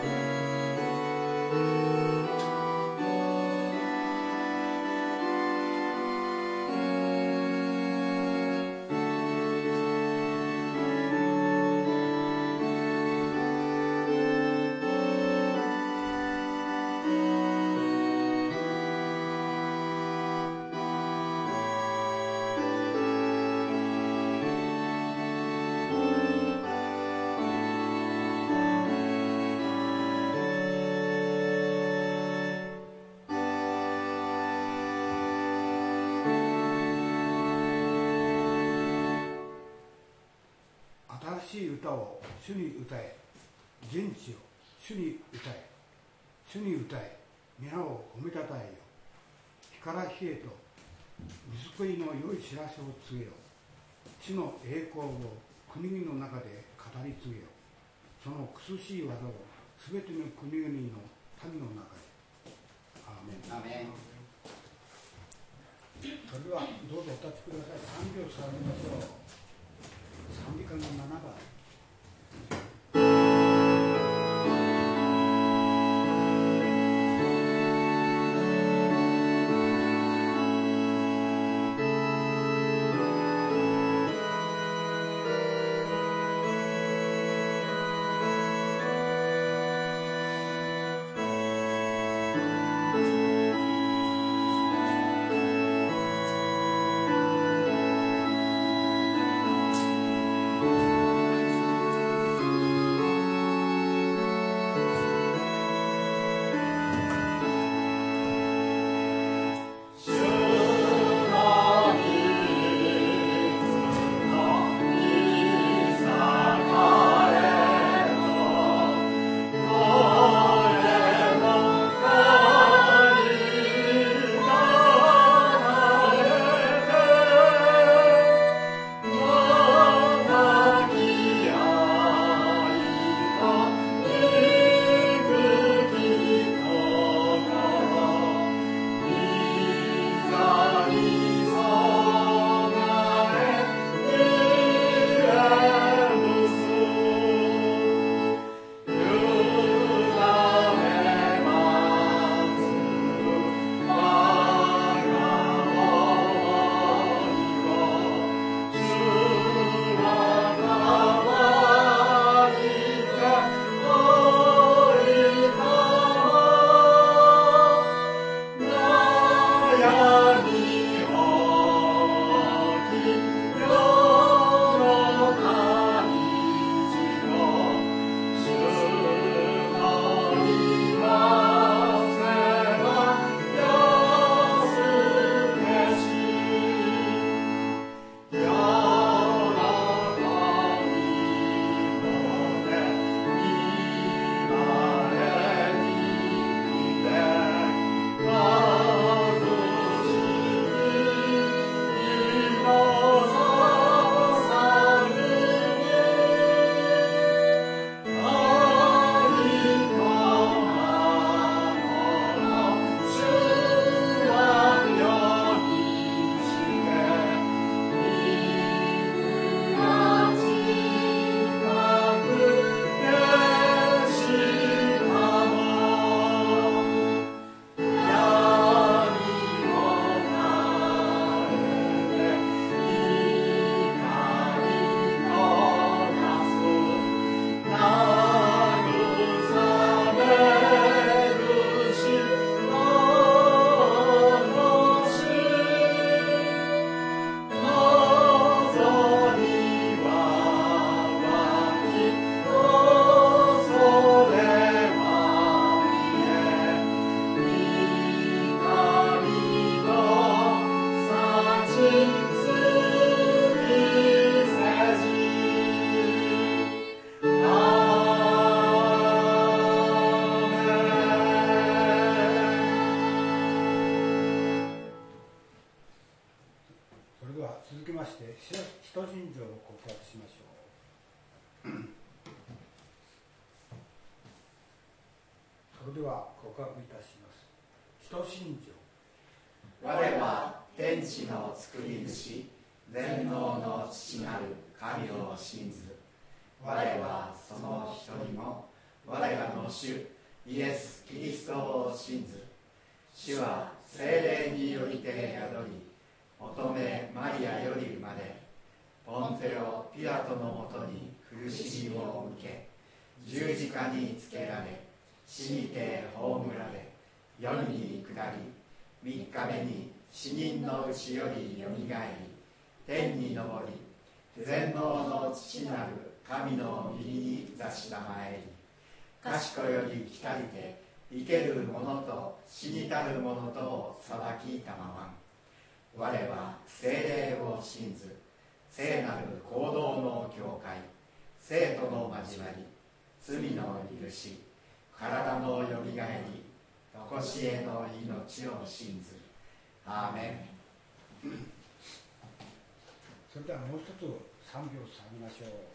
新しい歌を主に歌え、全地を主に歌え、主に歌え、皆を褒めたたえよ。日から日へと水救いの良い知らせを告げよ。地の栄光を国々の中で語り継げよ。その苦しい技をすべての国々の民の中で。アーメン。アーメン。それではどうぞお立ちください。賛美をされましょう。賛美歌の7番。それでは告白いたします。使徒信条。 我は天地の作り主、全能の父なる神を信ず。我はその一人も我らの主イエス・キリストを信ず。主は聖霊によりて宿り、乙女マリアより生まれ、ポンテオ・ピラトのもとに苦しみを受け、十字架につけられ、死にて葬られ、世に下り、三日目に死人のうちよりよみがえり、天に昇り、全能の父なる神の右に座したまえり、賢より来たりて生ける者と死にたる者とを裁きたまわん。我は聖霊を信ず、聖なる行動の教会、聖徒の交わり、罪の許し、体のよみがえり、とこしえの命を信ず。アーメン。 それではもう一つ賛美を捧げましょう。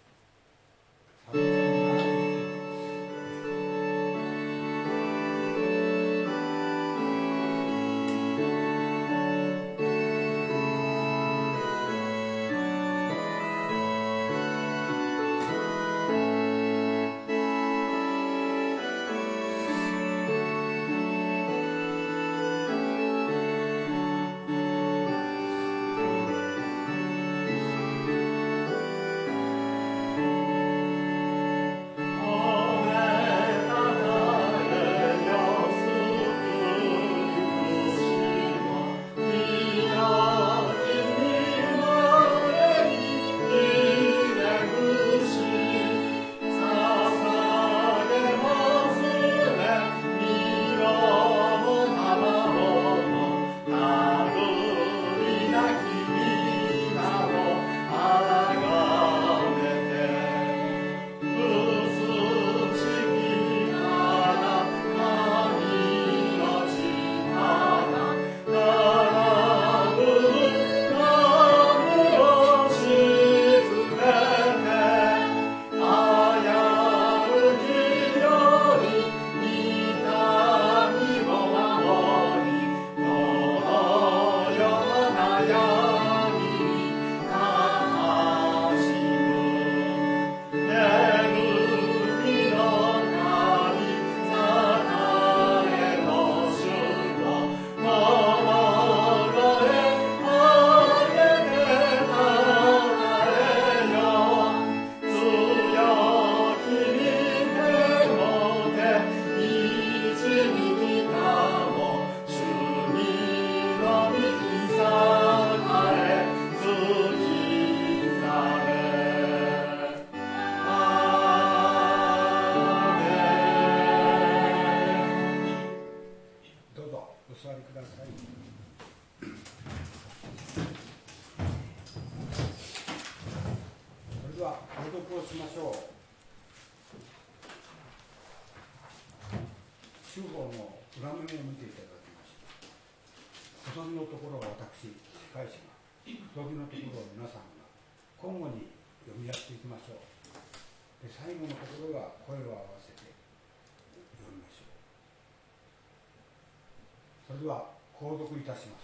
それでは購読いたします。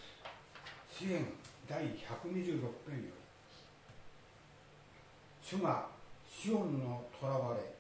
詩編第126編より、主がシオンの囚われ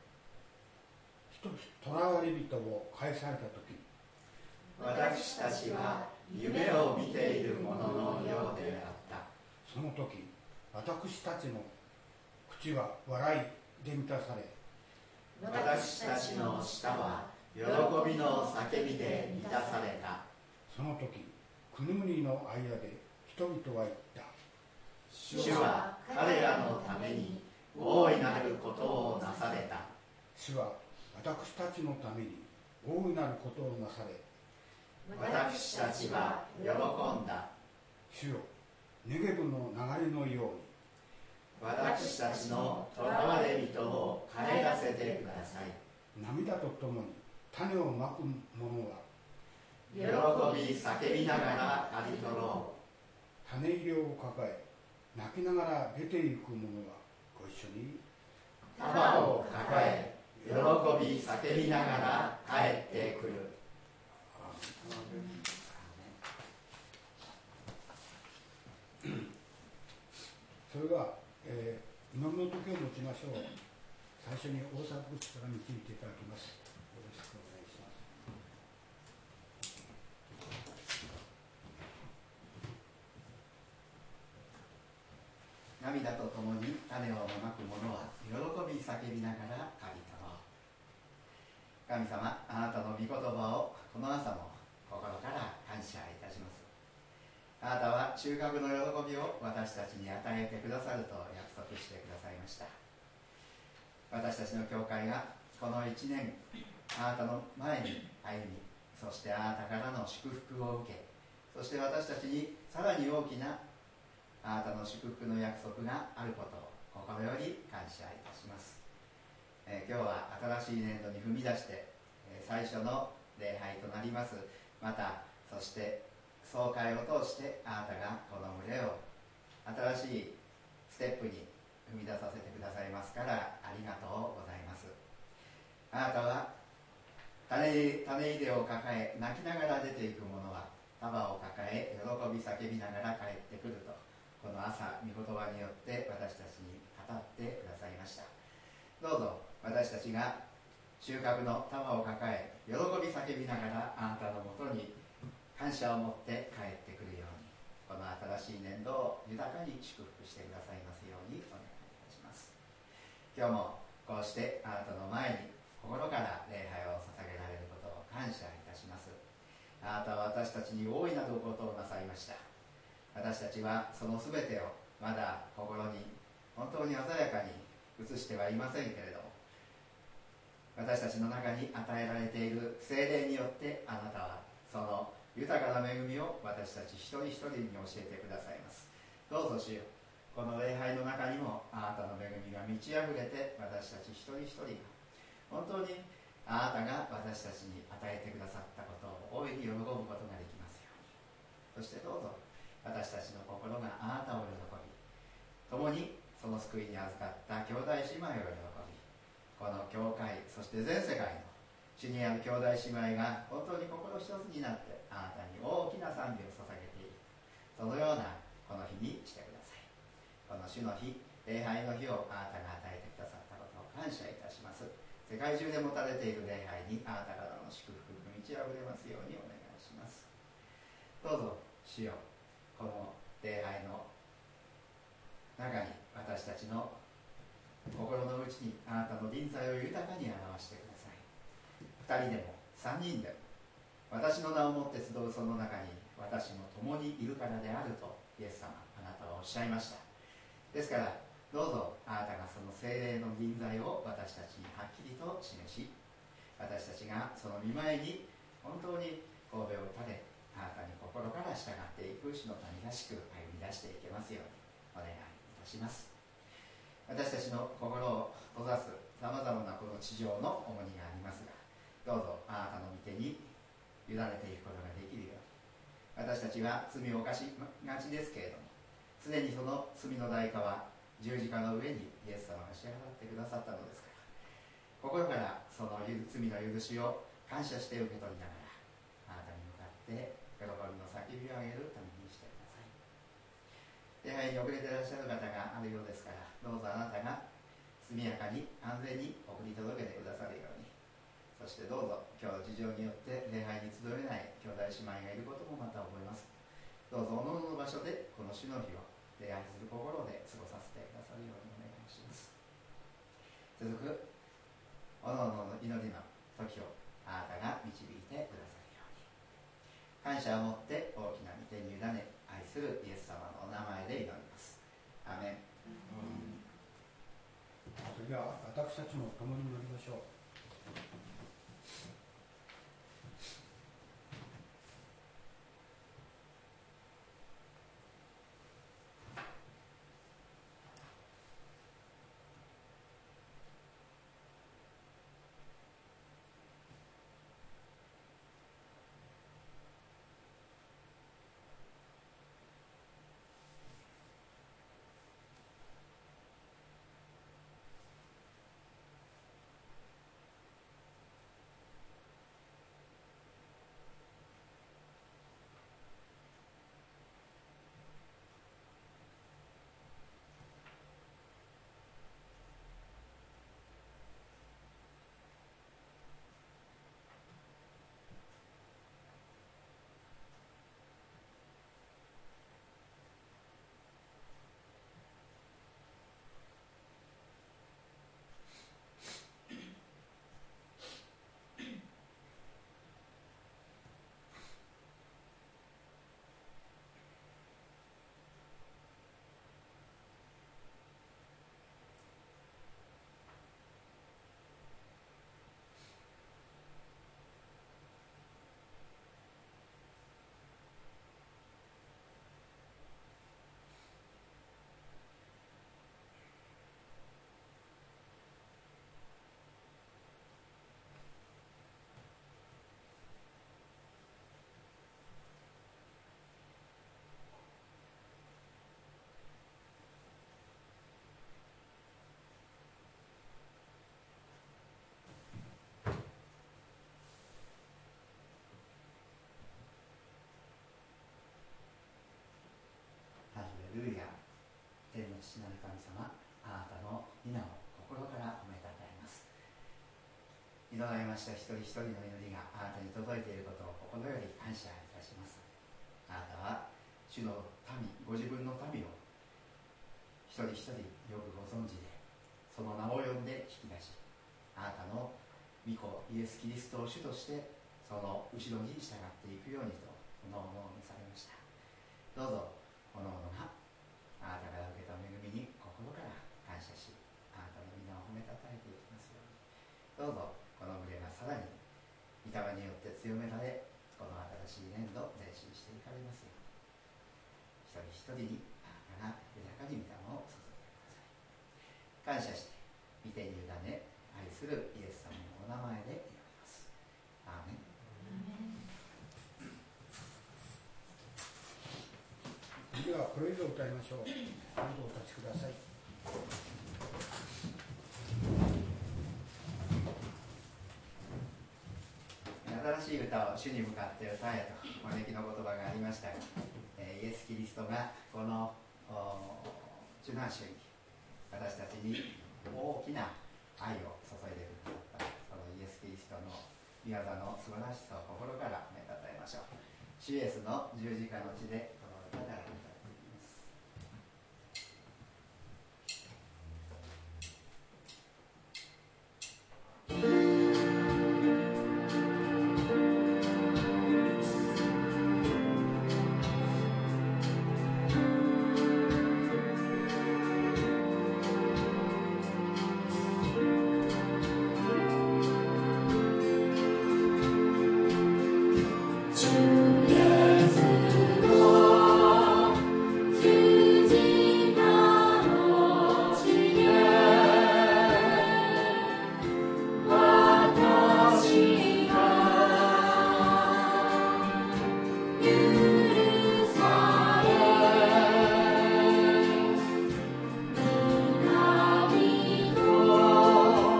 人を返されたとき、 私たちは夢を見ているもののようであった。 その時私たちの口は笑いで満たされ、 私たちの舌は喜びの叫びで満たされた。 その時国々の間で人々は言った。 主は彼らのために大いなることをなされた。 主は私たちのために大いなることをなされ、 私たちは喜んだ。 主よ、ネゲブの流れのように私たちの囚われ人を帰らせてください。 涙とともに種をまく者は喜び叫びながらありとろう。種入れを抱え泣きながら出ていく者はご一緒に束を抱え喜び叫びながら帰ってくる。 それでは、祈りの時を持ちましょう。 最初に大作牧師から導いていただきます。よろしくお願いします。 涙とともに種をまく者は喜び叫びながら刈り取ろう。神様、あなたの御言葉をこの朝も心から感謝いたします。あなたは収穫の喜びを私たちに与えてくださると約束してくださいました。私たちの教会がこの1年あなたの前に歩み、そしてあなたからの祝福を受け、そして私たちにさらに大きなあなたの祝福の約束があることを心より感謝いたします。今日は新しい年度に踏み出して、最初の礼拝となります。またそして総会を通してあなたがこの群れを新しいステップに踏み出させてくださいますからありがとうございます。あなたは種入れを抱え泣きながら出ていく者は束を抱え喜び叫びながら帰ってくると、この朝御言葉によって私たちに語ってくださいました。どうぞ私たちが収穫の束を抱え喜び叫びながらあなたのもとに感謝を持って帰ってくるように、この新しい年度を豊かに祝福してくださいますようにお願いいたします。今日もこうしてあなたの前に心から礼拝を捧げられることを感謝いたします。あなたは私たちに大いなることをなさいました。私たちはその全てをまだ心に本当に鮮やかに映してはいませんけれども、私たちの中に与えられている聖霊によってあなたはその豊かな恵みを私たち一人一人に教えてくださいます。どうぞ主よ、この礼拝の中にもあなたの恵みが満ち溢れて、私たち一人一人が本当にあなたが私たちに与えてくださったことを大いに喜ぶことができますように。そしてどうぞ私たちの心があなたを喜び、共にその救いに預かった兄弟姉妹を喜び、この教会そして全世界の主にある兄弟姉妹が本当に心一つになってあなたに大きな賛美を捧げている、そのようなこの日にしてください。この主の日、礼拝の日をあなたが与えてくださったことを感謝いたします。世界中で持たれている礼拝にあなたからの祝福が満ち溢れますようにお願いします。どうぞ主よ、この礼拝の中に私たちの心の内にあなたの臨在を豊かに表してください。2人でも3人でも私の名をもって集うその中に私も共にいるからであるとイエス様あなたはおっしゃいました。ですからどうぞあなたがその聖霊の臨在を私たちにはっきりと示し、私たちがその御前に本当に神戸を立て、あなたに心から従っていく主の民らしく歩み出していけますようにお願いいたします。私たちの心を閉ざすさまざまなこの地上の重荷がありますが、どうぞあなたの御手に委ねていくことができるように。私たちは罪を犯しがちですけれども、すでにその罪の代価は十字架の上にイエス様が支払ってくださったのですから、心からその罪の許しを感謝して受け取りながら、あなたに向かって喜びの叫びを上げるためにしてください。礼拝に遅れていらっしゃる方があるようですから、どうぞあなたが速やかに安全に送り届けてくださるように。そしてどうぞ今日の事情によって礼拝に集えない兄弟姉妹がいることもまた思います。どうぞおのおのの場所でこの主の日を礼拝する心で過ごさせてくださるようにお願いします。続くおのおのの祈りの時をあなたが導いてくださるように。感謝を持って大きな御手に委ね愛するイエス様のお名前で祈ります。アーメン。 それでは私たちも共に祈りましょう。 父なる神様、あなたの皆を心から褒めたたえます。祈られました一人一人の祈りがあなたに届いていることを心より感謝いたします。あなたは主の民、ご自分の民を一人一人よくご存知で、その名を呼んで引き出し、あなたの御子イエス・キリストを主としてその後ろに従っていくようにとおのおのを召されました。どうぞおのおのがあなたから受けた恵みに心から感謝し、あなたの皆を褒めたたえていきますように。どうぞこの群れがさらに御霊によって強められ、この新しい年度前進していかれますように、一人一人にあなたが豊かに御霊を注いでください。感謝して御手に委ね愛するイエス様のお名前で祈ります。アーメン。 ではこれ以上歌いましょう。どうぞお立ちください。 新しい歌を主に向かって歌えとお招きの言葉がありましたが、イエス・キリストがこの受難週に私たちに大きな愛を注いでくださったそのイエス・キリストの御業の素晴らしさを心から褒めたたえましょう。主イエスの十字架の地でこの歌から歌っていきます。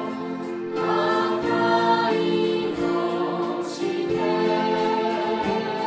「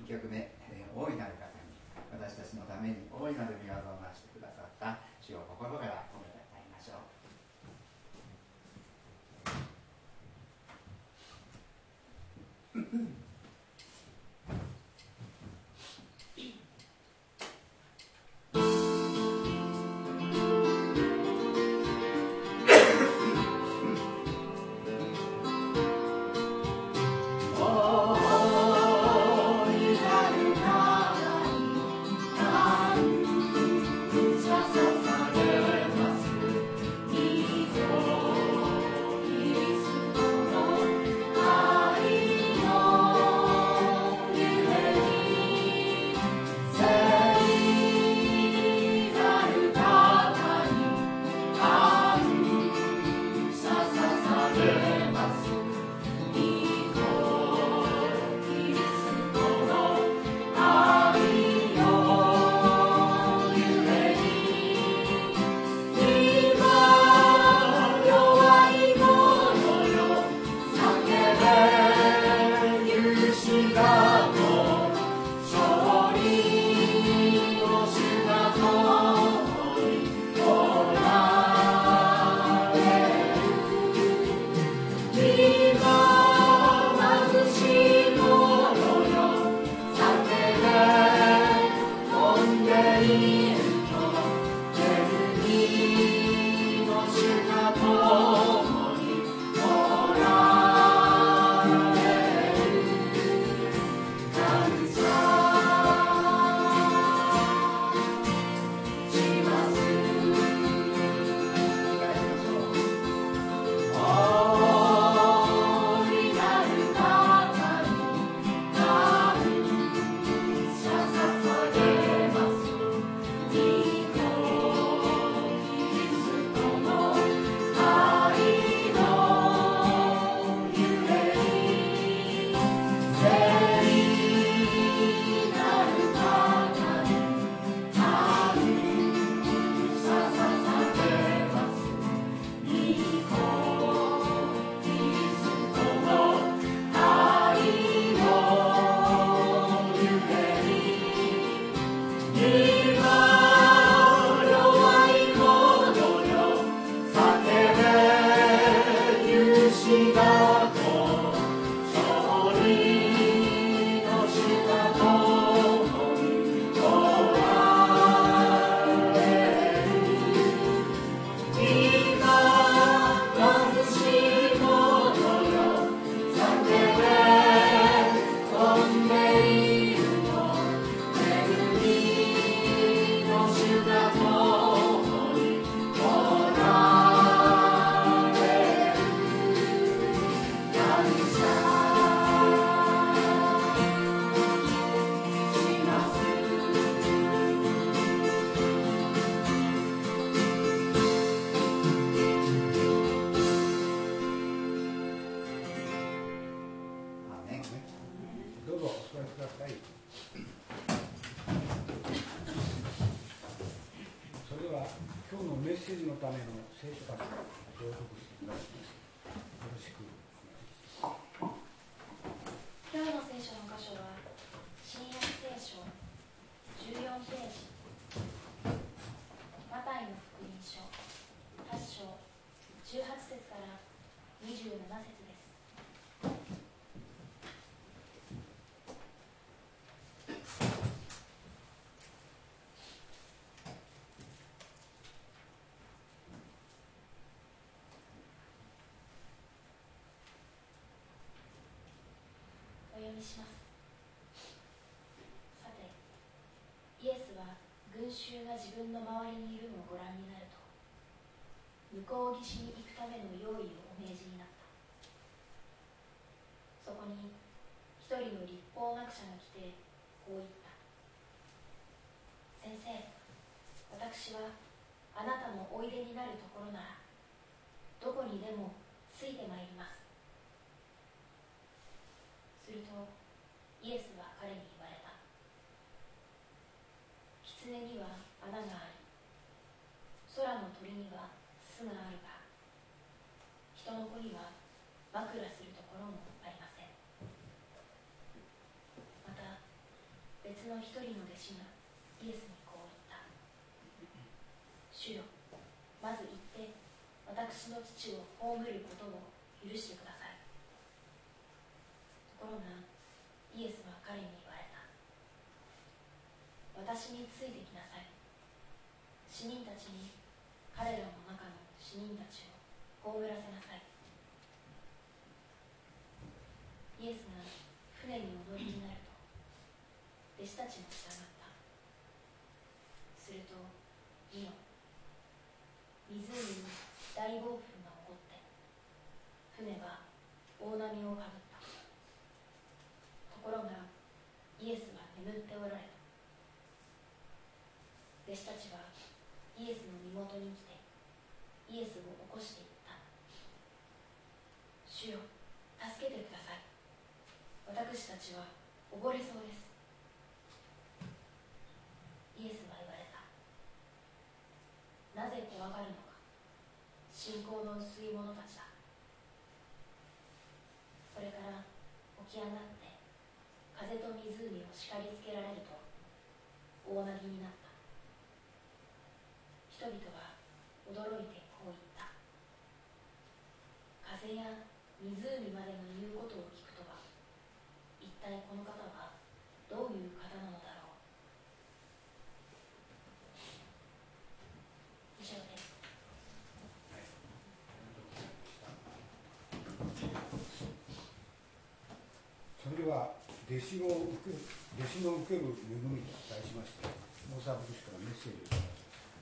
曲目、大いなる方に私たちのために大いなる御業をなしてくださった主を心から褒めたたえましょう。 お読みします。さて、イエスは群衆が自分の周りにいるのをご覧になると、向こう岸に行くための用意をお命じになった。そこに一人の律法学者が来てこう言った。先生、私はあなたのおいでになるところならどこにでもついてまいります。するとイエスは彼に言われた。狐には穴があり、空の鳥には巣があるが、人の子には枕するところもありません。またの一人の弟子がイエスにこう言った。主よ、まず行って私の父を葬ることを許してください。ところがイエスは彼に言われた。私についてきなさい。死人たちに彼らの中の死人たちを葬らせなさい。イエスが船にお乗りになると弟子たちも従った。すると見よ、湖に大暴風が起こって船は大波をかぶった。ところがイエスは眠っておられた。弟子たちはイエスの身元に来てイエスを起こしていった。主よ、助けてください。私たちは溺れそうです。イエスは言われた。なぜ怖がるのか、信仰の薄い者たちだ。それから起き上がって風と湖を叱りつけられると大なぎになった。人々は驚いてこう言った。風や湖までの言うことを聞くとは、一体この方はどういう方なのだろう。以上です。 それでは弟子の受ける恵みと題しまして、大沢牧師からメッセージをいただきます。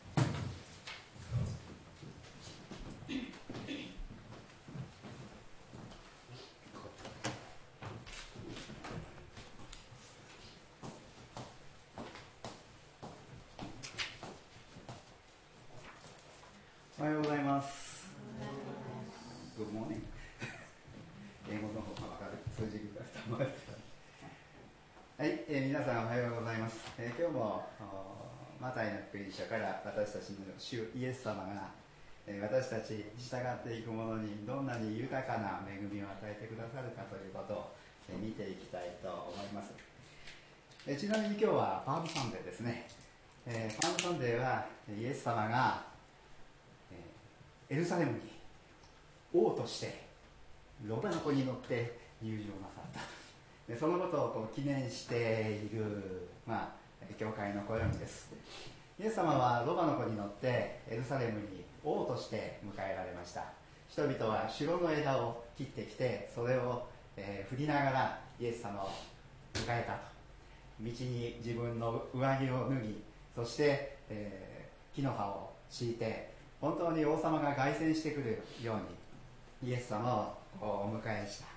おはようございます。Good morning 英語の方が分かる数字ぐらいと思います。はい、皆さんおはようございます。今日もマタイの福音書から私たちの主イエス様が私たち従っていく者にどんなに豊かな恵みを与えてくださるかということを見ていきたいと思います。ちなみに今日はパームサンデーですね。パームサンデーはイエス様がエルサレムに王としてロバの子に乗って入場なさったで、そのことをこう記念している、教会の暦です。イエス様はロバの子に乗ってエルサレムに王として迎えられました。人々はシュロの枝を切ってきて、それを、振りながらイエス様を迎えたと。道に自分の上着を脱ぎ、そして、木の葉を敷いて、本当に王様が凱旋してくるようにイエス様をお迎えした、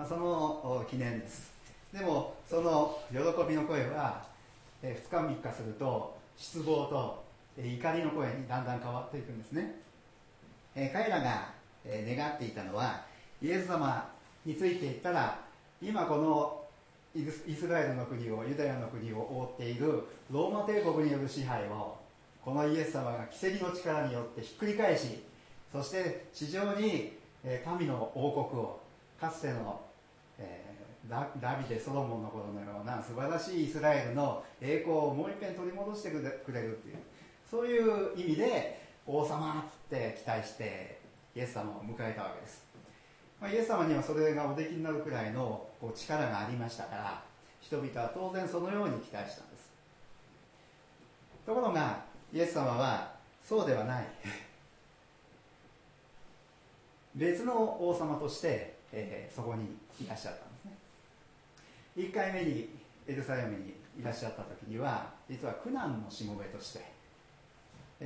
その記念です。でもその喜びの声は2日3日すると失望と怒りの声にだんだん変わっていくんですね。彼らが願っていたのは、イエス様についていったら今このイスラエルの国を、ユダヤの国を覆っているローマ帝国による支配をこのイエス様が奇跡の力によってひっくり返し、そして地上に神の王国を、かつてのダビデ・ソロモンの頃のような素晴らしいイスラエルの栄光をもう一遍取り戻してくれるという、そういう意味で王様って期待してイエス様を迎えたわけです。イエス様にはそれがおできになるくらいの力がありましたから、人々は当然そのように期待したんです。ところがイエス様はそうではない別の王様として、そこにいらっしゃったんですね。1回目にエルサレムにいらっしゃった時には、実は苦難のしもべとして、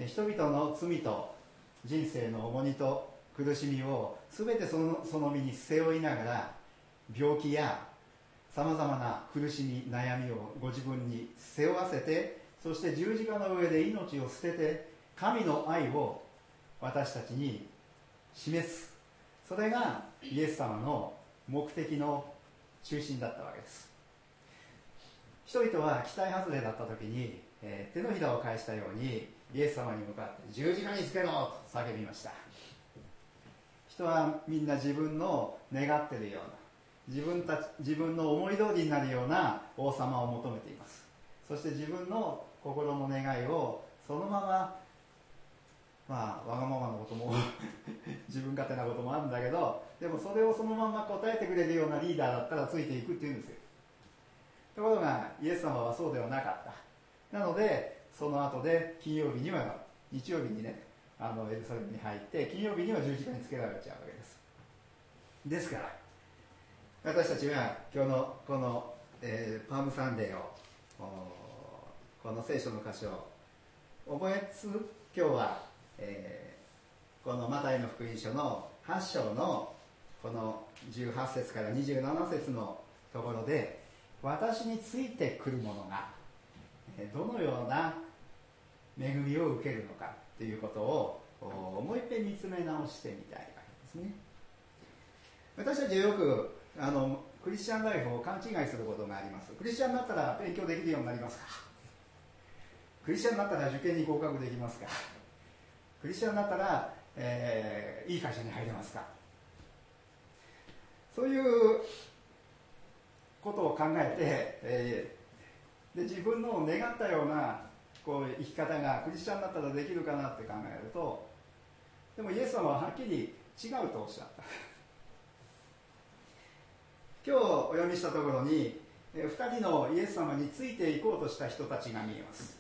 人々の罪と人生の重荷と苦しみを全てその身に背負いながら、病気やさまざまな苦しみ悩みをご自分に背負わせて、そして十字架の上で命を捨てて神の愛を私たちに示す、それがイエス様の目的の中心だったわけです。人々は期待外れだった時に、手のひらを返したようにイエス様に向かって十字架につけろと叫びました。人はみんな自分の願っているような、自分の思い通りになるような王様を求めています。 そして自分の心の願いをそのまま、わがままなことも自分勝手なこともあるんだけど、でもそれをそのまま答えてくれるようなリーダーだったらついていくっていうんですよ。ところがイエス様はそうではなかった。なのでその後で日曜日にねエルサレムに入って金曜日には十字架につけられちゃうわけです。ですから私たちは今日のこの、パームサンデーをこの聖書の箇所を覚えつつ、今日は、このマタイの福音書の8章のこの18節から27節のところで、私についてくる者がどのような恵みを受けるのかということをもう一遍見つめ直してみたいわけですね。私たちはよくクリスチャンライフを勘違いすることがあります。クリスチャンになったら勉強できるようになりますか？クリスチャンになったら受験に合格できますか？クリスチャンになったら、いい会社に入れますか？そういうことを考えて、で自分の願ったようなこう生き方がクリスチャンになったらできるかなって考えると、でもイエス様ははっきり違うとおっしゃった。今日お読みしたところに2人のイエス様についていこうとした人たちが見えます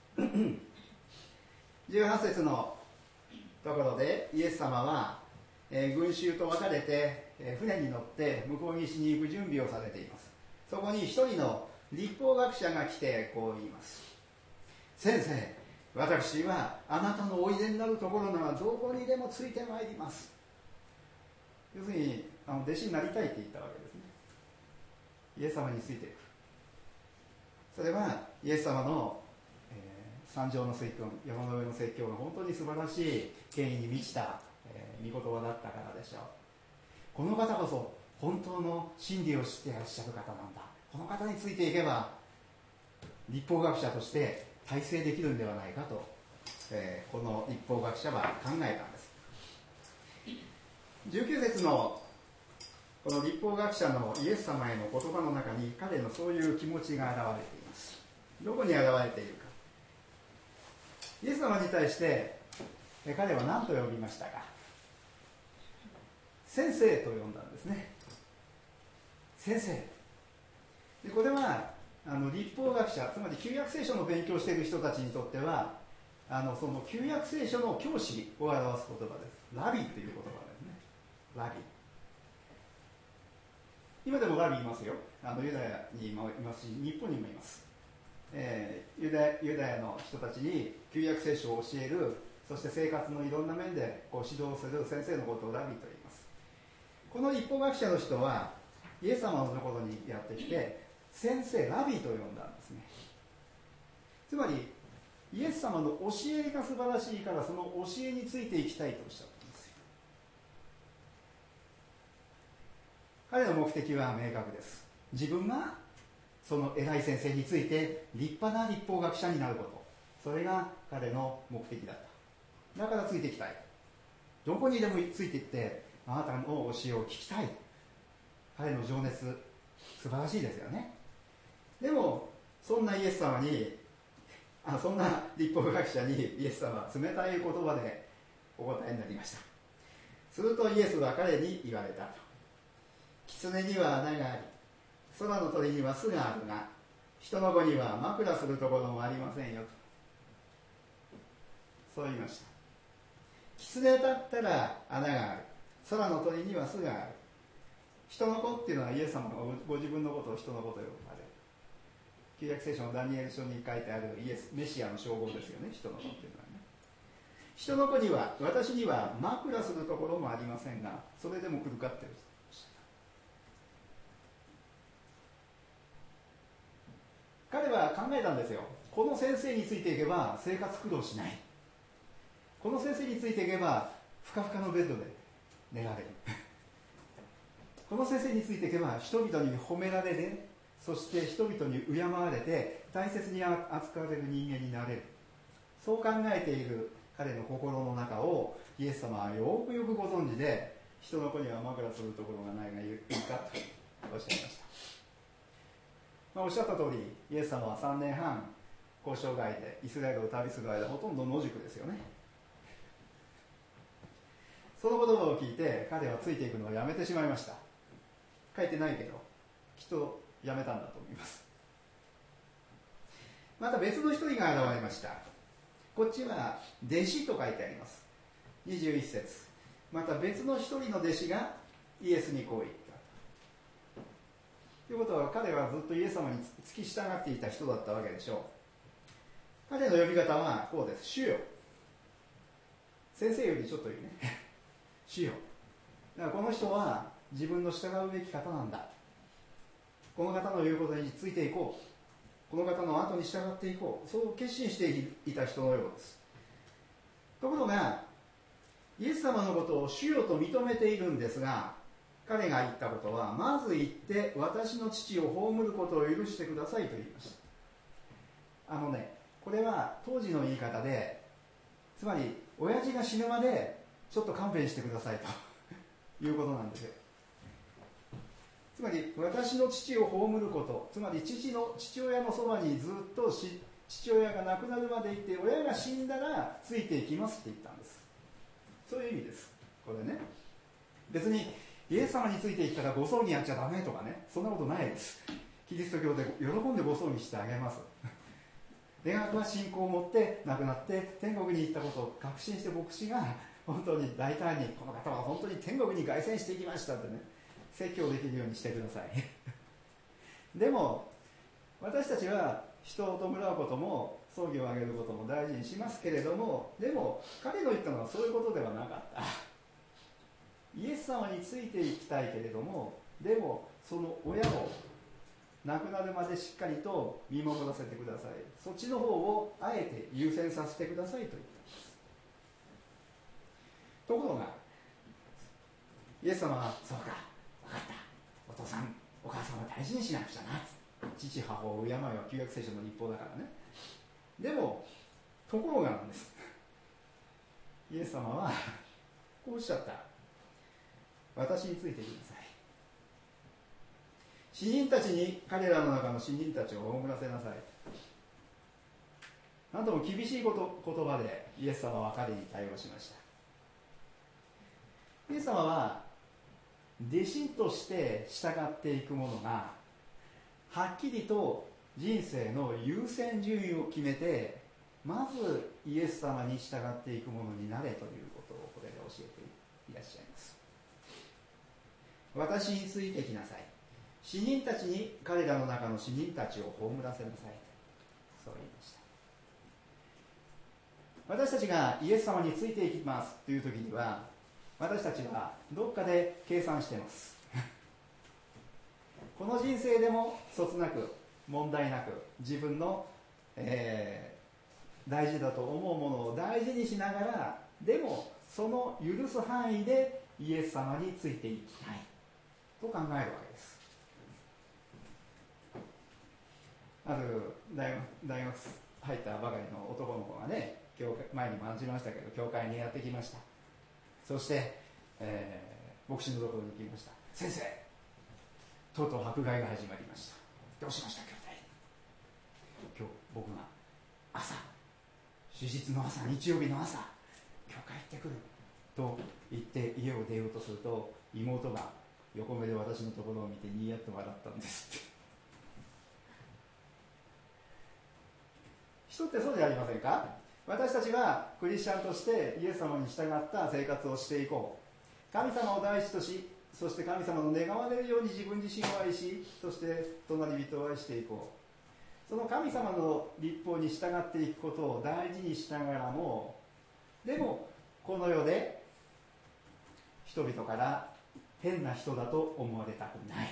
18節のところでイエス様は群衆と別れて船に乗って向こう岸に行く準備をされています。そこに一人の律法学者が来てこう言います。先生、私はあなたのおいでになるところならどこにでもついてまいります。要するに弟子になりたいって言ったわけですね。イエス様についていく。それはイエス様の、山上の説教、山の上の説教が本当に素晴らしい権威に満ちた、御言葉だったからでしょう。この方こそ本当の真理を知っていらっしゃる方なんだ。この方についていけば律法学者として大成できるんではないかと、この律法学者は考えたんです。19節のこの律法学者のイエス様への言葉の中に彼のそういう気持ちが現れています。どこに現れているか。イエス様に対して彼は何と呼びましたか？先生と呼んだんですね。先生で、これは律法学者、つまり旧約聖書の勉強している人たちにとってはその旧約聖書の教師を表す言葉です。ラビという言葉ですね。ラビ。今でもラビいますよ。ユダヤにもいますし、日本にもいます。ユダヤの人たちに旧約聖書を教える、そして生活のいろんな面でこう指導する先生のことをラビと言います。この律法学者の人はイエス様のところにやってきて先生、ラビと呼んだんですね。つまりイエス様の教えが素晴らしいからその教えについていきたいとおっしゃったんですよ。彼の目的は明確です。自分がその偉い先生について立派な律法学者になること、それが彼の目的だった。だからついていきたい。どこにでもついていってあなたの教えを聞きたい。彼の情熱素晴らしいですよね。でもそんなイエス様にそんな律法学者にイエス様は冷たい言葉でお答えになりました。するとイエスは彼に言われたと。狐には穴があり、空の鳥には巣があるが、人の子には枕するところもありませんよと。そう言いました。狐だったら穴がある。空の鳥には巣がある。人の子っていうのはイエス様がご自分のことを人の子と呼ばれる。旧約聖書のダニエル書に書いてあるイエス、メシアの称号ですよね、人の子っていうのはね。人の子には、私には枕するところもありませんが、それでも来るかっておっしゃった。彼は考えたんですよ。この先生についていけば生活苦労しない。この先生についていけばふかふかのベッドで寝られる。この先生についていけば人々に褒められて、そして人々に敬われて大切に扱われる人間になれる。そう考えている彼の心の中をイエス様はよくよくご存知で、人の子には枕するところがないがいいかとおっしゃいました。 おっしゃった通りイエス様は3年半交渉外でイスラエルを旅する間ほとんど野宿ですよね。その言葉を聞いて彼はついていくのをやめてしまいました。書いてないけどきっとやめたんだと思います。また別の一人が現れました。こっちは弟子と書いてあります。21節、また別の一人の弟子がイエスにこう言った。ということは彼はずっとイエス様に付き従っていた人だったわけでしょう。彼の呼び方はこうです。主よ。先生よりちょっといいね主よ。だからこの人は自分の従うべき方なんだ。この方の言うことについていこう。この方の後に従っていこう。そう決心していた人のようです。ところがイエス様のことを主よと認めているんですが、彼が言ったことは、まず行って私の父を葬ることを許してくださいと言いました。これは当時の言い方で、つまり親父が死ぬまでちょっと勘弁してくださいということなんですよ。つまり私の父を葬ること、つまり父親のそばにずっと父親が亡くなるまでいて、親が死んだらついていきますって言ったんです。そういう意味です。これね、別にイエス様についていったらご葬儀やっちゃダメとかね、そんなことないです。キリスト教で喜んでご葬儀してあげます。願わくは信仰を持って亡くなって天国に行ったことを確信して、牧師が本当に大胆にこの方は本当に天国に凱旋していきましたってね、説教できるようにしてくださいでも私たちは人を弔うことも葬儀をあげることも大事にしますけれども、でも彼の言ったのはそういうことではなかった。イエス様についていきたいけれども、でもその親を亡くなるまでしっかりと見守らせてください。そっちの方をあえて優先させてくださいと言ったんです。ところがイエス様は、そうか、分かった、お父さんお母さんは大事にしなくちゃな、父母を敬いは旧約聖書の立法だからね。でもところがなんです。イエス様はこうおっしゃった。私についてください。死人たちに、彼らの中の死人たちを葬らせなさい。なんとも厳しい言葉でイエス様は彼に対応しました。イエス様は弟子として従っていくものがはっきりと人生の優先順位を決めて、まずイエス様に従っていくものになれということをこれで教えていらっしゃいます。私についてきなさい。死人たちに彼らの中の死人たちを葬らせなさい。そう言いました。私たちがイエス様についていきますという時には、私たちはどっかで計算していますこの人生でもそつなく問題なく自分の、大事だと思うものを大事にしながら、でもその許す範囲でイエス様についていきたいと考えるわけです。ある大学入ったばかりの男の子がね、前にも話しましたけど、教会にやってきました。そして、牧師のところに行きました。先生、とうとう迫害が始まりました。どうしました兄弟。今日僕が手術の朝、日曜日の朝、教会行ってくると言って家を出ようとすると、妹が横目で私のところを見てニヤッと笑ったんですって。人ってそうじゃありませんか。私たちはクリスチャンとしてイエス様に従った生活をしていこう。神様を第一とし、そして神様の願われるように自分自身を愛し、そして隣人を愛していこう。その神様の律法に従っていくことを大事にしながらも、でもこの世で人々から変な人だと思われたくない。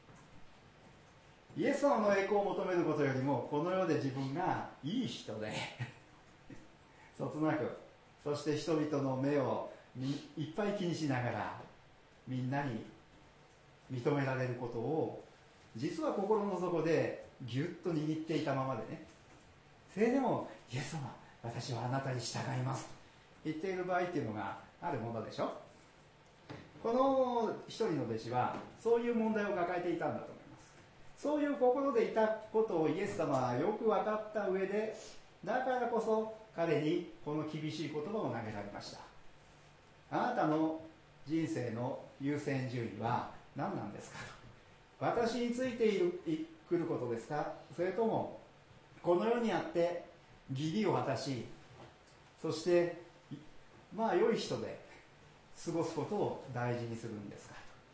イエス様の栄光を求めることよりも、この世で自分がいい人でそつなく、そして人々の目をいっぱい気にしながらみんなに認められることを、実は心の底でぎゅっと握っていたままでね、それでもイエス様、私はあなたに従いますと言っている場合っていうのがあるものでしょ。この一人の弟子はそういう問題を抱えていたんだと思います。 そういう心でいたことをイエス様はよく分かった上で、だからこそ彼にこの厳しい言葉を投げられました。あなたの人生の優先順位は何なんですかと。私についてくることですか、それともこの世にあって義理を果たし、そして良い人で過ごすことを大事にするんですか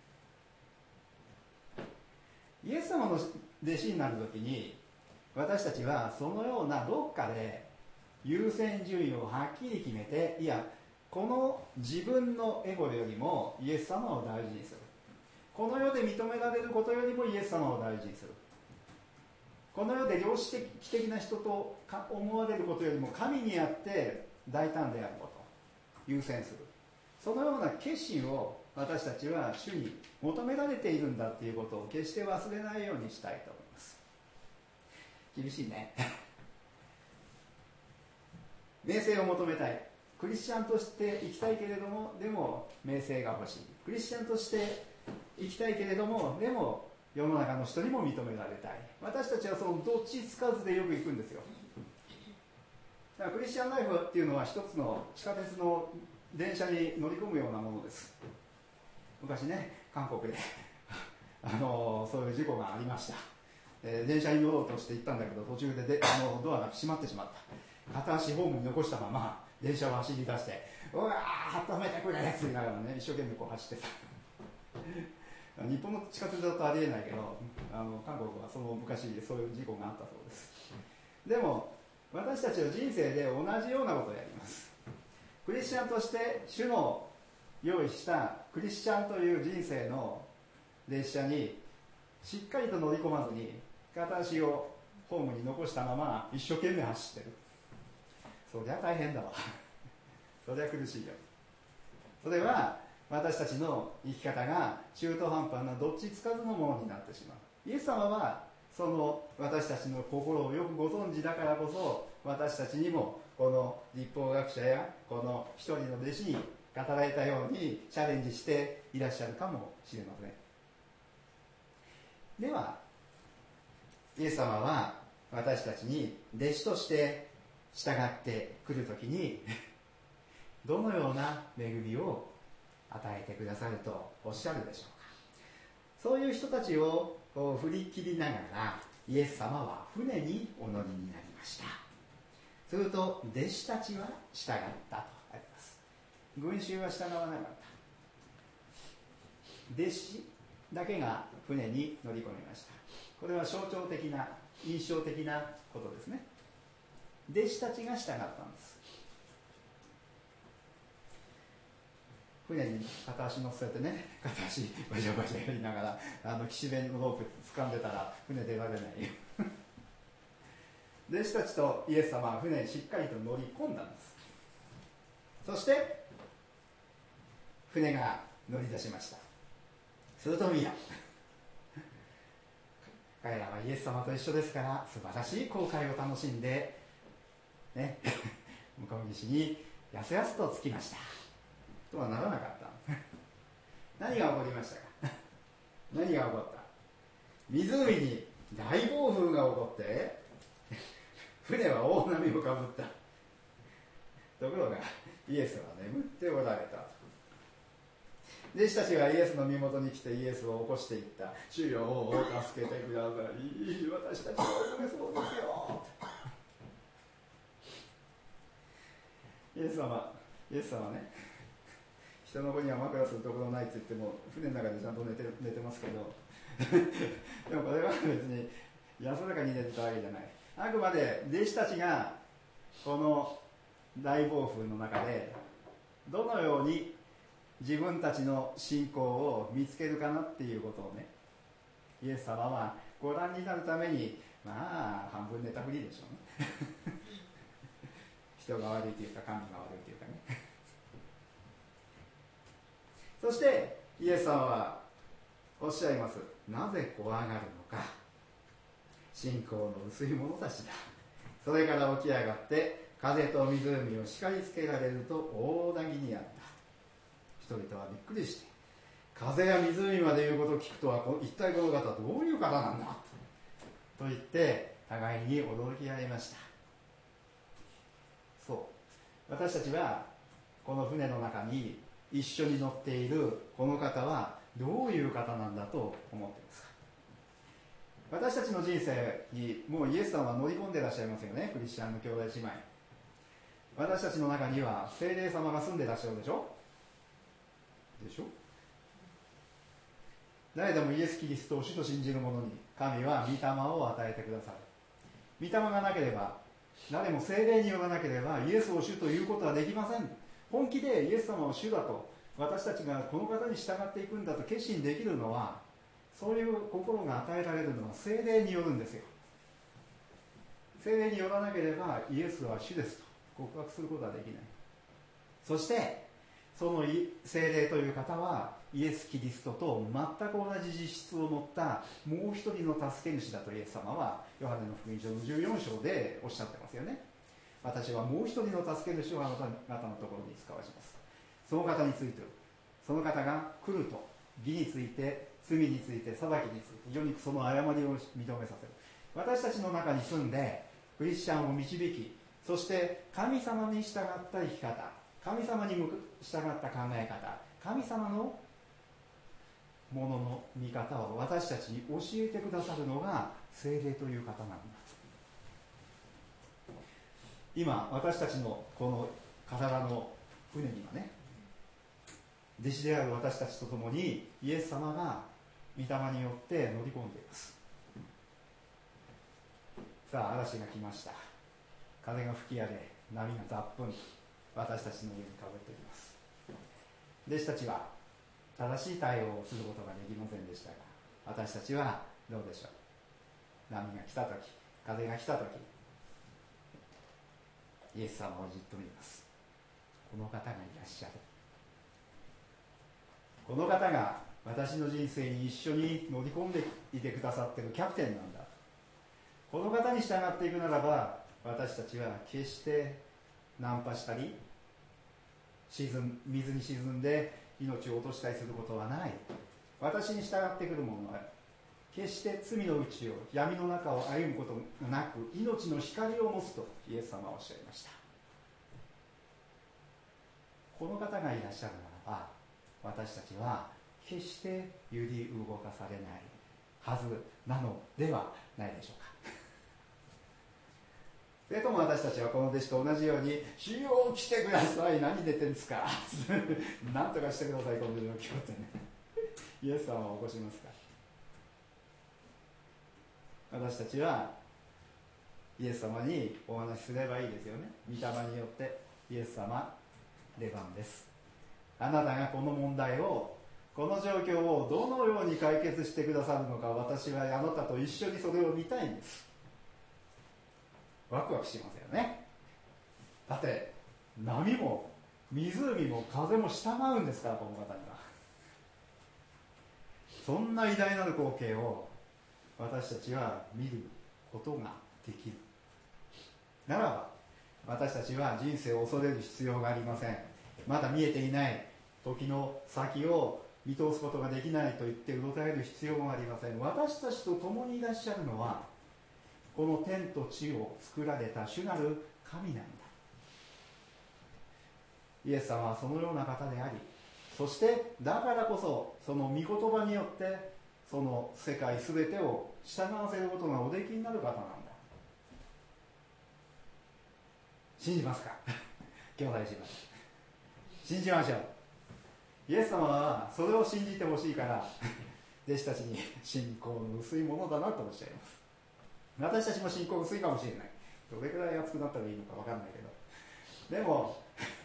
と。イエス様の弟子になるときに、私たちはそのようなどっかで優先順位をはっきり決めて、いや、この自分のエゴよりもイエス様を大事にする、この世で認められることよりもイエス様を大事にする、この世で良識的な人と思われることよりも神にあって大胆であることを優先する、そのような決心を私たちは主に求められているんだということを決して忘れないようにしたいと思います。厳しいね名声を求めたい、クリスチャンとして生きたいけれども、でも名声が欲しい、クリスチャンとして生きたいけれども、でも世の中の人にも認められたい。私たちはそのどっちつかずでよく行くんですよ。だからクリスチャンライフっていうのは一つの地下鉄の電車に乗り込むようなものです。昔ね、韓国でそういう事故がありました。電車に乗ろうとして行ったんだけど、途中でドアが閉まってしまった。片足ホームに残したまま電車を走り出して、うわー温めてくれって言いながらね、一生懸命こう走ってた日本の地下鉄だとありえないけど、韓国はその昔そういう事故があったそうです。でも私たちは人生で同じようなことをやります。クリスチャンとして主の用意したクリスチャンという人生の列車にしっかりと乗り込まずに、片足をホームに残したまま一生懸命走ってる。そりゃ大変だわそりゃ苦しいよ。それは私たちの生き方が中途半端などっちつかずのものになってしまう。イエス様はその私たちの心をよくご存知だからこそ、私たちにもこの律法学者やこの一人の弟子に語られたようにチャレンジしていらっしゃるかもしれません。ではイエス様は私たちに弟子として従ってくるときにどのような恵みを与えてくださるとおっしゃるでしょうか。そういう人たちを振り切りながらイエス様は船にお乗りになりました。すると弟子たちは従ったとあります。群衆は従わなかった。弟子だけが船に乗り込みました。これは象徴的な印象的なことですね。弟子たちが従ったんです。船に片足乗せてね、片足バシャバシャやりながら岸辺のロープ掴んでたら船出られない弟子たちとイエス様は船にしっかりと乗り込んだんです。そして船が乗り出しました。すると皆彼らはイエス様と一緒ですから素晴らしい航海を楽しんでね向こう岸にやすやすと着きましたとはならなかった何が起こりましたか何が起こった。湖に大暴風が起こって船は大波をかぶった。ところがイエスは眠っておられた。弟子たちはイエスの身元に来てイエスを起こしていった。主よ助けてください、私たちは遅れそうですよイエス様ね、人の子には枕するところないって言っても船の中でちゃんと寝てますけどでもこれは別に安らかに寝てたわけじゃない。あくまで弟子たちがこの大暴風の中でどのように自分たちの信仰を見つけるかなっていうことをね、イエス様はご覧になるために半分寝たふりでしょうね人が悪いというか神が悪いというかねそしてイエス様はおっしゃいます。なぜ怖がるのか、信仰の薄い者たちだ。それから起き上がって風と湖を叱りつけられると大なぎにあった。人々はびっくりして、風や湖まで言うことを聞くとは一体この方はどういう方なんだと言って互いに驚き合いました。そう、私たちはこの船の中に一緒に乗っているこの方はどういう方なんだと思っていますか。私たちの人生にもうイエスさんは乗り込んでいらっしゃいますよね。クリスチャンの兄弟姉妹、私たちの中には聖霊様が住んでいらっしゃるでしょ。誰でもイエス・キリストを主と信じる者に神は御霊を与えてくださる。御霊がなければ、誰も聖霊によらなければイエスを主ということはできません。本気でイエス様を主だと、私たちがこの方に従っていくんだと決心できるのは、そういう心が与えられるのは聖霊によるんですよ。聖霊によらなければイエスは主ですと告白することはできない。そしてその聖霊という方はイエス・キリストと全く同じ実質を持ったもう一人の助け主だとイエス様はヨハネの福音書の14章でおっしゃってますよね。私はもう一人の助け主をあなた方のところに使わします。その方について、その方が来ると義について罪について裁きについて非常にその誤りを認めさせる。私たちの中に住んでクリスチャンを導き、そして神様に従った生き方、神様に従った考え方、神様のものの見方を私たちに教えてくださるのが聖霊という方なんだ。今私たちのこの体の船にはね、弟子である私たちと共にイエス様が御霊によって乗り込んでいます。さあ嵐が来ました。風が吹き荒れ、波がざっぷん私たちの上にかぶっています。弟子たちは正しい対応をすることができませんでしたが、私たちはどうでしょう。波が来たとき、風が来たとき、イエス様をじっと見ます。この方がいらっしゃる。この方が私の人生に一緒に乗り込んでいてくださっているキャプテンなんだ。この方に従っていくならば、私たちは決して難破したり水に沈んで命を落としたりすることはない。私に従ってくる者は決して罪の内を闇の中を歩むことがなく命の光を持つとイエス様はおっしゃいました。この方がいらっしゃるならば、私たちは決して揺り動かされないはずなのではないでしょうか。それとも私たちはこの弟子と同じように、主よ来てください、何出てんですか何とかしてくださいこの状況ってねイエス様を起こしますか。私たちはイエス様にお話しすればいいですよね。御霊によって、イエス様出番です。あなたがこの問題を、この状況をどのように解決してくださるのか、私はあなたと一緒にそれを見たいんです。ワクワクしますよね。だって波も湖も風も従うんですから、この方には。そんな偉大なる光景を私たちは見ることができるならば、私たちは人生を恐れる必要がありません。まだ見えていない時の先を見通すことができないと言ってうろたえる必要もありません。私たちと共にいらっしゃるのは、この天と地を作られた主なる神なんだ。イエス様はそのような方であり、そしてだからこそその御言葉によってその世界すべてを従わせることがおできになる方なんだ。信じますか兄弟姉妹、信じましょう。イエス様はそれを信じてほしいから弟子たちに信仰の薄いものだなとおっしゃいます。私たちも信仰薄いかもしれない。どれくらい熱くなったらいいのか分かんないけど、でも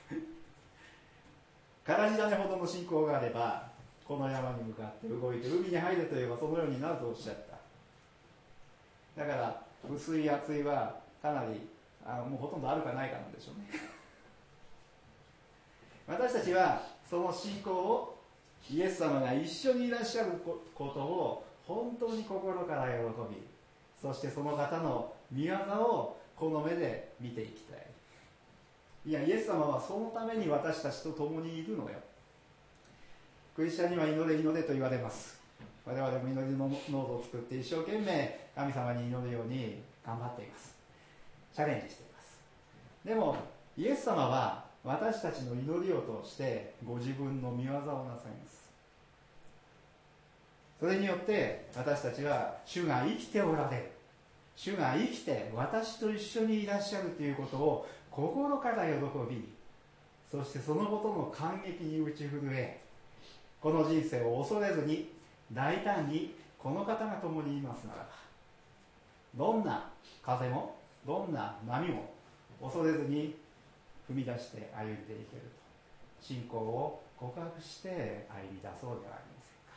からし種ほどの信仰があれば、この山に向かって動いて海に入れと言えばそのようになるとおっしゃった。だから薄い熱いはかなりもうほとんどあるかないかなんでしょうね私たちはその信仰を、イエス様が一緒にいらっしゃることを本当に心から喜び、そしてその方の御業をこの目で見ていきたい。いや、イエス様はそのために私たちと共にいるのよ。クリスチャンには祈れ祈れと言われます。 我々も祈りのノートを作って一生懸命神様に祈るように頑張っています。チャレンジしています。でもイエス様は私たちの祈りを通してご自分の御業をなさいます。それによって私たちは主が生きておられる、主が生きて私と一緒にいらっしゃるということを心から喜び、そしてそのことの感激に打ち震え、この人生を恐れずに大胆にこの方が共にいますならば、どんな風もどんな波も恐れずに踏み出して歩んでいけると、信仰を告白して歩み出そうではありませんか。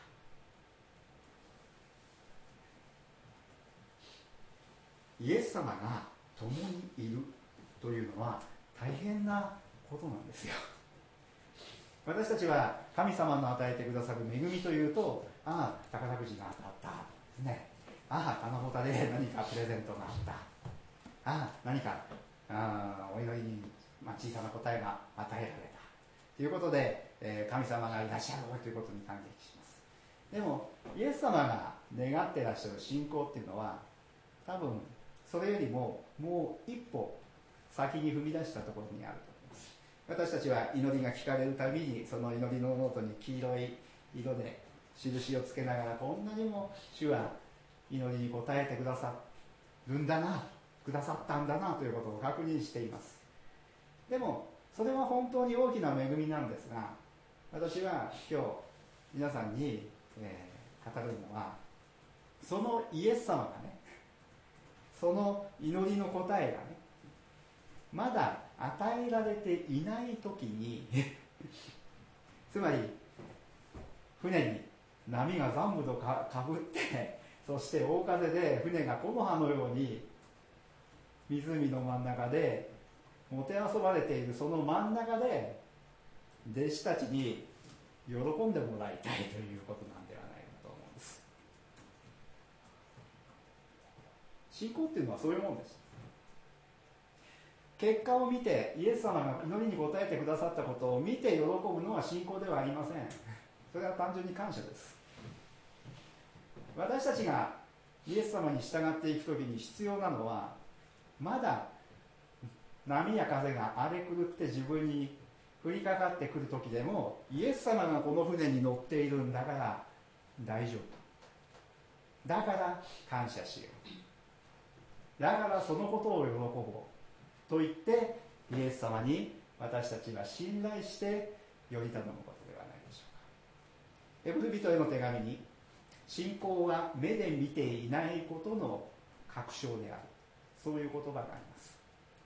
イエス様が共にいるというのは大変なことなんですよ。私たちは神様の与えてくださる恵みというと、ああ宝くじが当たったですね、ああ七夕で何かプレゼントがあった、ああ何かお祈りに、小さな答えが与えられたということで、神様がいらっしゃるということに感激します。でもイエス様が願っていらっしゃる信仰っていうのは、多分それよりももう一歩先に踏み出したところにあると思います。私たちは祈りが聞かれるたびに、その祈りのノートに黄色い色で印をつけながら、こんなにも主は祈りに応えてくださるんだな、くださったんだなということを確認しています。でもそれは本当に大きな恵みなんですが、私は今日皆さんに、語るのは、そのイエス様がね、その祈りの答えがね、まだ与えられていない時につまり船に波がザンブとかぶって、そして大風で船が木の葉のように湖の真ん中でもてあそばれている、その真ん中で弟子たちに喜んでもらいたいということなんではないかと思うんです。信仰っていうのはそういうもんです。結果を見て、イエス様が祈りに応えてくださったことを見て喜ぶのは信仰ではありません。それは単純に感謝です。私たちがイエス様に従っていくときに必要なのは、まだ波や風が荒れ狂って自分に降りかかってくるときでも、イエス様がこの船に乗っているんだから大丈夫だから感謝しよう、だからそのことを喜ぼうと言ってイエス様に私たちは信頼してより頼むことではないでしょうか。エブル人への手紙に、信仰は目で見ていないことの確証である、そういう言葉があります。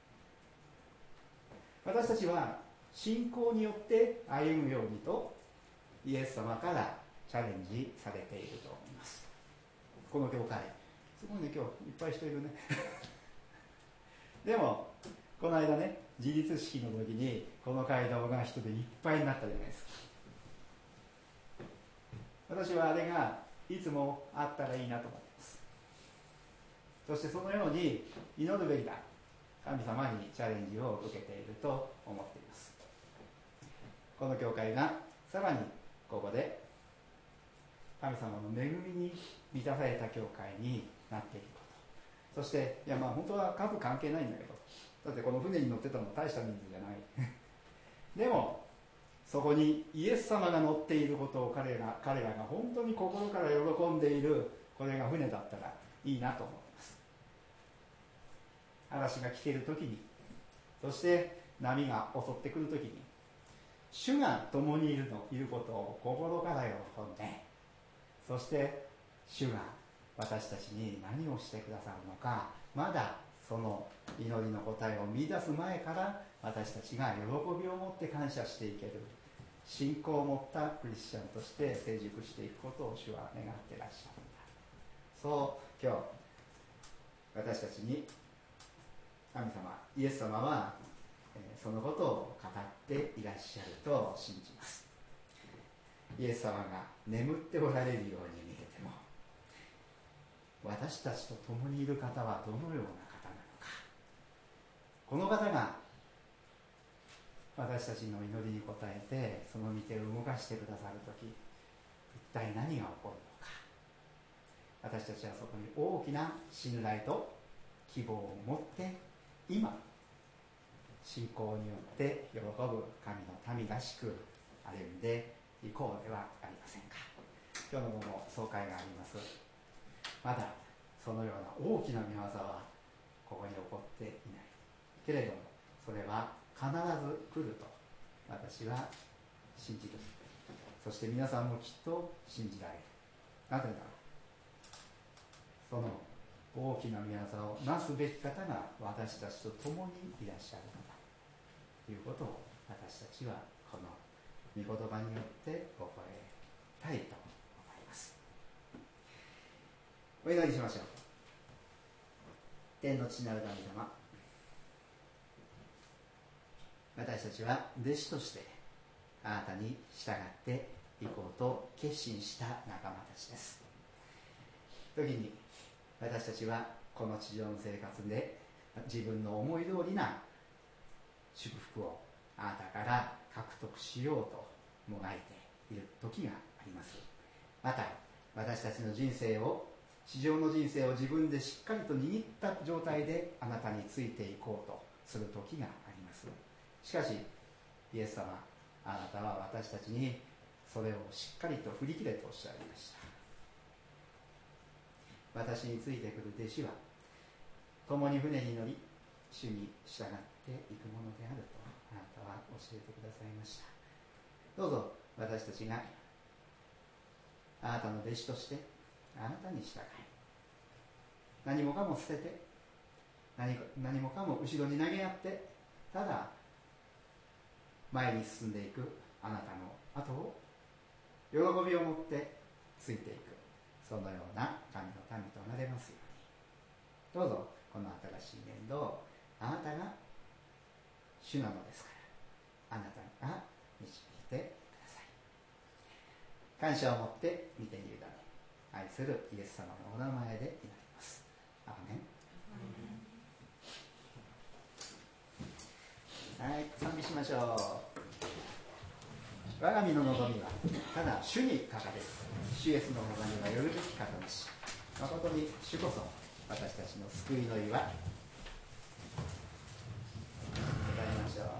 私たちは信仰によって歩むようにとイエス様からチャレンジされていると思います。この教会すごいね、今日いっぱい人いるねでもこの間ね、自立式の時にこの街道が人でいっぱいになったじゃないですか。私はあれがいつもあったらいいなと思っています。そしてそのように祈るべきだ、神様にチャレンジを受けていると思っています。この教会がさらにここで神様の恵みに満たされた教会になっていくこと、そして本当は数関係ないんだけど、だってこの船に乗ってたの大した人数じゃないでもそこにイエス様が乗っていることを彼らが本当に心から喜んでいる、これが船だったらいいなと思います。嵐が来ている時に、そして波が襲ってくる時に、主が共にいることを心から喜んで、そして主が私たちに何をしてくださるのか、まだその祈りの答えを見出す前から私たちが喜びを持って感謝していける信仰を持ったクリスチャンとして成熟していくことを主は願っていらっしゃるんだ、そう今日私たちに神様、イエス様はそのことを語っていらっしゃると信じます。イエス様が眠っておられるように見えても、私たちと共にいる方はどのような方なのか、この方が私たちの祈りに応えてその御手を動かしてくださるとき、一体何が起こるのか、 私たちはそこに大きな信頼と希望を持って今信仰によって喜ぶ神の民らしく歩んでいこうではありませんか。今日の午後総会があります。まだそのような大きな御業はここに起こっていないけれども、それは必ず来ると私は信じる。そして皆さんもきっと信じられる。なぜならその大きな御業をなすべき方が私たちと共にいらっしゃるのだということを、私たちはこの御言葉によって覚えたいと思います。お祈りしましょう。天の父なる神様、私たちは弟子としてあなたに従っていこうと決心した仲間たちです。時に私たちはこの地上の生活で自分の思い通りな祝福をあなたから獲得しようともがいている時があります。また私たちの人生を、地上の人生を自分でしっかりと握った状態であなたについていこうとする時があります。しかしイエス様、あなたは私たちにそれをしっかりと振り切れとおっしゃいました。私についてくる弟子は共に船に乗り主に従っていくものであるとあなたは教えてくださいました。どうぞ私たちがあなたの弟子としてあなたに従い、何もかも捨てて何もかも後ろに投げやって、ただ前に進んでいくあなたの後を喜びを持ってついていく、そのような神の民となれますように。どうぞこの新しい年度をあなたが主なのですから、あなたが導いてください。感謝を持って見ているだね、愛するイエス様のお名前で祈ります。アーメン。はい、賛美しましょう。我が身の望みはただ主にかかれる。主イエスの望みはよるべき方なし。誠に主こそ私たちの救いの岩。歌いましょう。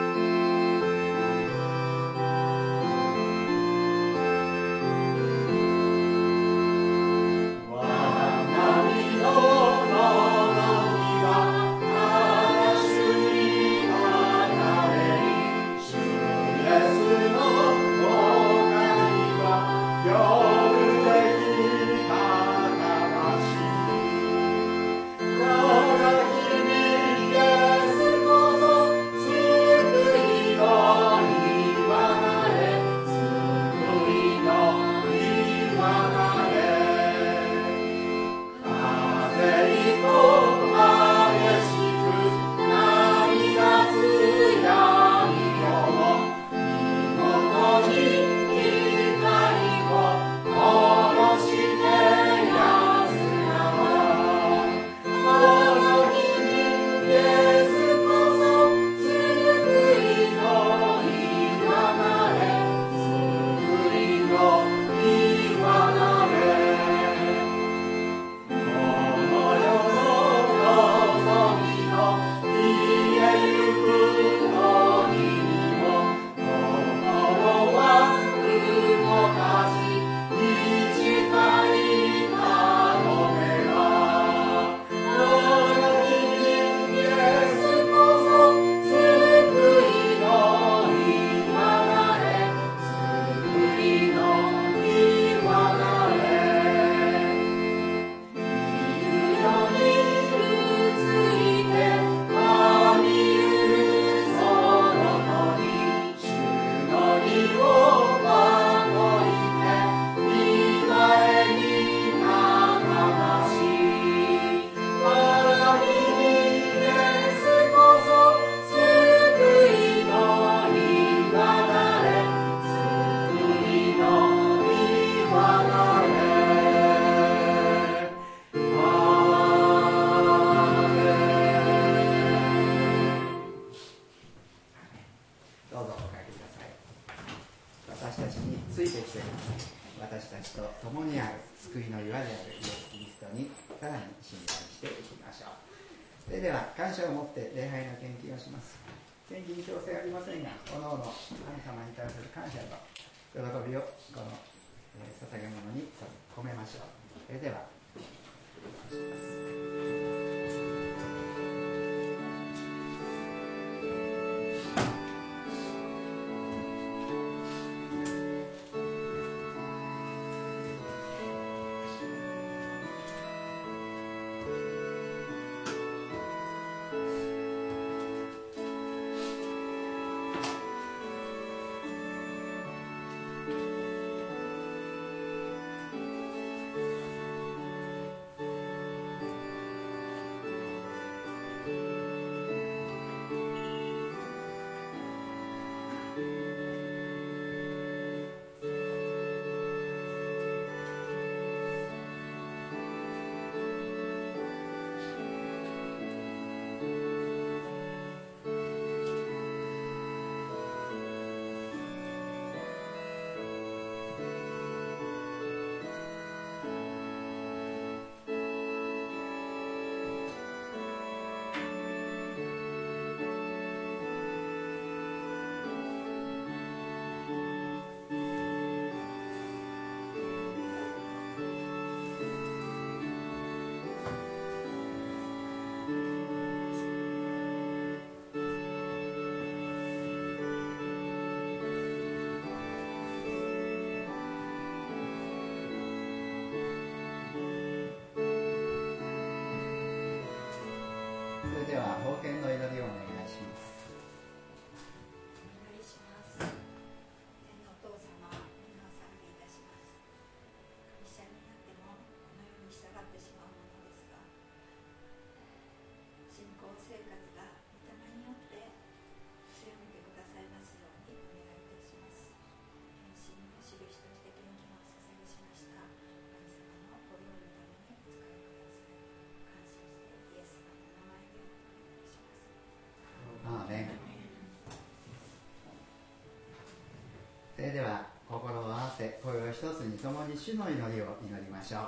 「 私たちについてきてください。私たちと共にある救いの岩であるイエス・キリストにさらに信頼していきましょう。それでは感謝を持って礼拝の献金をします。献金に強制ありませんが、おのおの神様に対する感謝と喜びをこの、捧げ物に込めましょう。それではでは奉献の祈りをお願いします。 お祈りします。天のお父様、皆を賛美いたします。クリスチャンになってもこのように従ってしまうものですが、信仰生活が御霊によって強めてくださいますようにお願いいたします。献身の印として献金をお捧げしました神様のご用意のためにお使いください。感謝してイエス様の名前でアーメン。それでは心を合わせ声を一つに共に主の祈りを祈りましょう。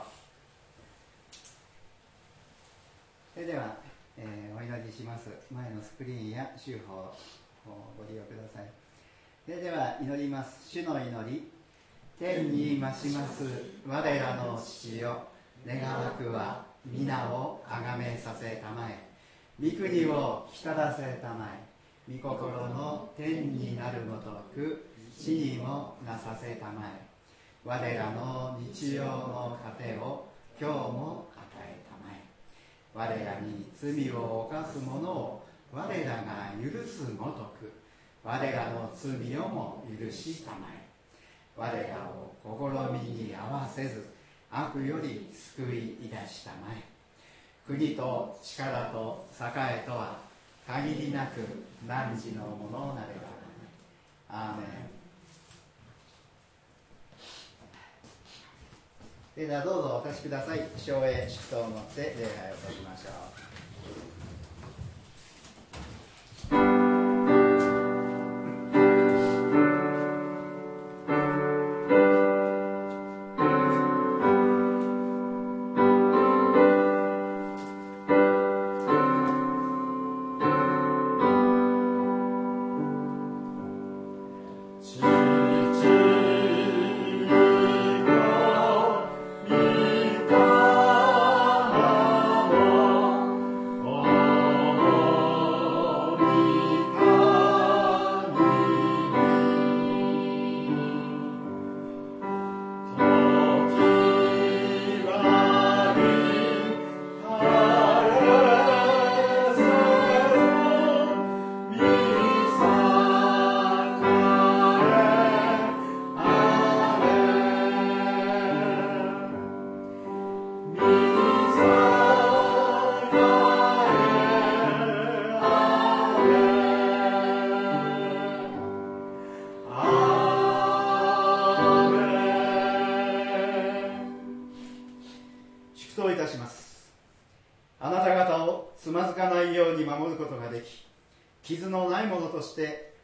それでは、お祈りします。前のスクリーンや手法をご利用ください。それでは祈ります。主の祈り。天に増します我らの父よ、願わくは皆をあがめさせたまえ、御国を来たらせたまえ、御心の天になるごとく地にもなさせたまえ、我らの日曜の糧を今日も与えたまえ、我らに罪を犯す者を我らが許すごとく我らの罪をも許したまえ、我らを試みに合わせず悪より救い出したまえ、国と力と栄とは限りなく汝のものなればなり。アーメン。それではどうぞお立ちください。唱詠祝祷をもって礼拝をとりましょう。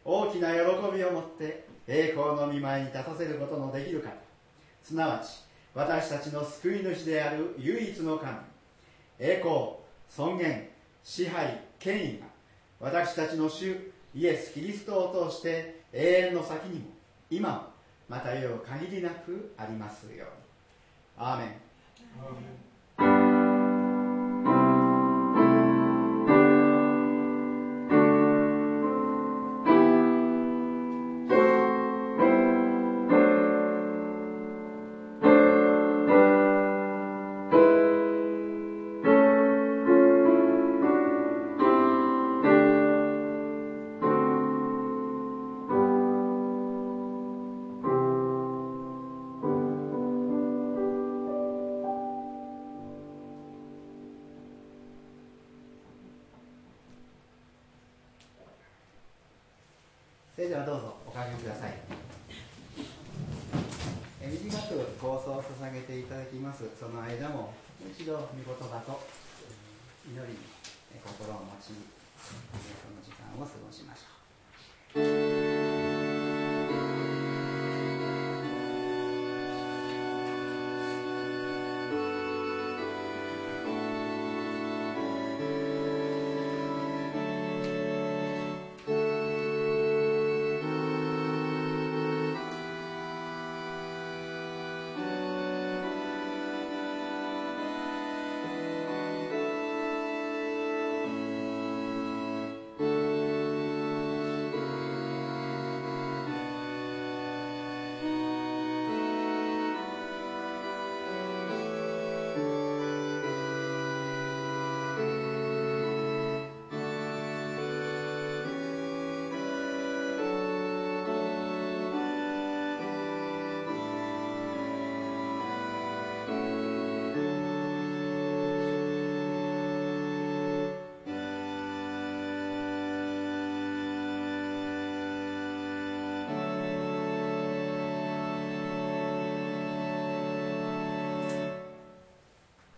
大きな喜びを持って栄光の御前に立たせることのできる方、すなわち私たちの救い主である唯一の神、栄光、尊厳、支配、権威が私たちの主イエス・キリストを通して永遠の先にも今もまた世限りなくありますように。アーメン。それではどうぞおかけください。短く構想を捧げていただきます。その間ももう一度御言葉と祈りに心を持ち、その時間を過ごしましょう。